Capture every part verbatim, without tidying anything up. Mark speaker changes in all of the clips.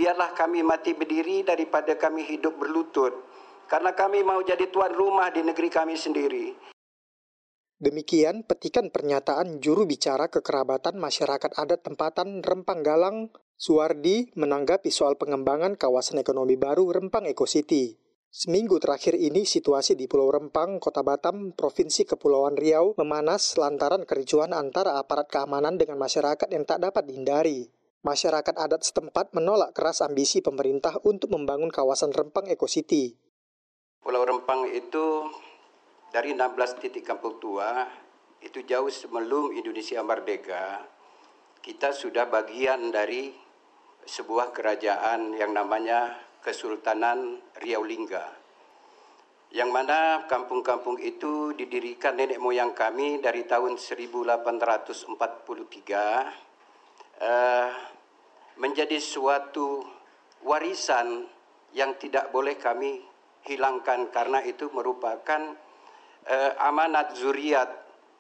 Speaker 1: biarlah kami mati berdiri daripada kami hidup berlutut. Karena kami mau jadi tuan rumah di negeri kami sendiri.
Speaker 2: Demikian petikan pernyataan juru bicara kekerabatan masyarakat adat tempatan Rempang Galang, Suwardi, menanggapi soal pengembangan kawasan ekonomi baru Rempang Eco City. Seminggu terakhir ini situasi di Pulau Rempang, Kota Batam, Provinsi Kepulauan Riau memanas lantaran kericuhan antara aparat keamanan dengan masyarakat yang tak dapat dihindari. Masyarakat adat setempat menolak keras ambisi pemerintah untuk membangun kawasan Rempang Eco City.
Speaker 1: Pulau Rempang itu dari enam belas titik kampung tua, itu jauh sebelum Indonesia merdeka, kita sudah bagian dari sebuah kerajaan yang namanya Kesultanan Riau Lingga. Yang mana kampung-kampung itu didirikan nenek moyang kami dari tahun seribu delapan ratus empat puluh tiga, uh, menjadi suatu warisan yang tidak boleh kami hilangkan karena itu merupakan uh, amanat zuriat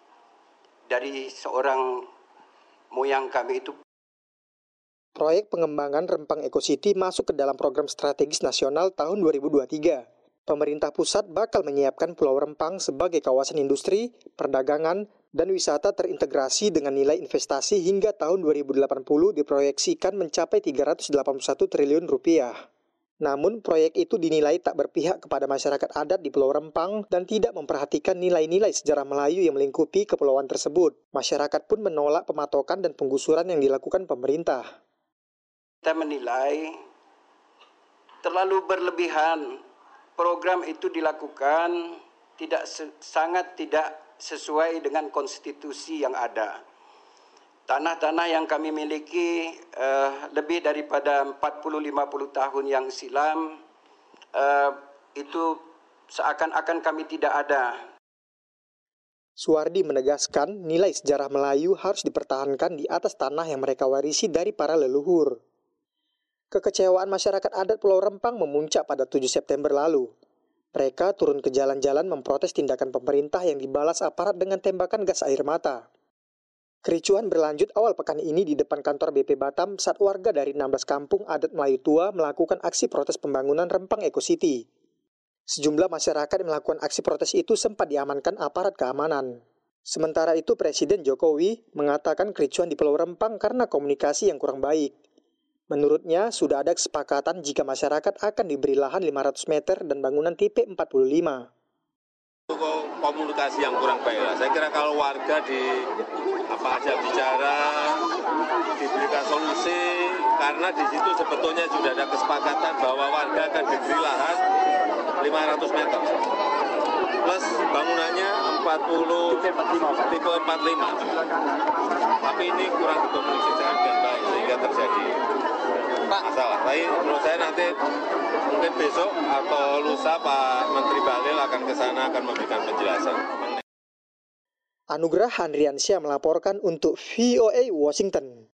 Speaker 1: dari seorang moyang kami itu.
Speaker 2: Proyek pengembangan Rempang Eco City masuk ke dalam program strategis nasional tahun dua ribu dua puluh tiga. Pemerintah pusat bakal menyiapkan Pulau Rempang sebagai kawasan industri, perdagangan, dan wisata terintegrasi dengan nilai investasi hingga tahun dua ribu delapan puluh diproyeksikan mencapai tiga ratus delapan puluh satu triliun rupiah. Namun, proyek itu dinilai tak berpihak kepada masyarakat adat di Pulau Rempang dan tidak memperhatikan nilai-nilai sejarah Melayu yang melingkupi kepulauan tersebut. Masyarakat pun menolak pematokan dan penggusuran yang dilakukan pemerintah.
Speaker 1: Kita menilai terlalu berlebihan. Program itu dilakukan tidak sangat tidak sesuai dengan konstitusi yang ada. Tanah-tanah yang kami miliki uh, lebih daripada empat puluh sampai lima puluh tahun yang silam, uh, itu seakan-akan kami tidak ada.
Speaker 2: Suwardi menegaskan nilai sejarah Melayu harus dipertahankan di atas tanah yang mereka warisi dari para leluhur. Kekecewaan masyarakat adat Pulau Rempang memuncak pada tujuh September lalu. Mereka turun ke jalan-jalan memprotes tindakan pemerintah yang dibalas aparat dengan tembakan gas air mata. Kericuhan berlanjut awal pekan ini di depan kantor B P Batam saat warga dari enam belas kampung adat Melayu tua melakukan aksi protes pembangunan Rempang Eco City. Sejumlah masyarakat yang melakukan aksi protes itu sempat diamankan aparat keamanan. Sementara itu Presiden Jokowi mengatakan kericuhan di Pulau Rempang karena komunikasi yang kurang baik. Menurutnya, sudah ada kesepakatan jika masyarakat akan diberi lahan lima ratus meter dan bangunan tipe empat puluh lima.
Speaker 3: Komunikasi yang kurang baik lah. Saya kira kalau warga di apa aja bicara, diberikan solusi, karena di situ sebetulnya sudah ada kesepakatan bahwa warga akan diberi lahan lima ratus meter. Plus bangunannya empat puluh, tipe empat puluh lima. Tapi ini kurang dikomunikasikan dengan baik sehingga terjadi masalah. Tapi menurut saya nanti mungkin besok atau lusa Pak Menteri Bahlil akan ke sana akan memberikan penjelasan.
Speaker 2: Anugrah Handriansyah melaporkan untuk V O A Washington.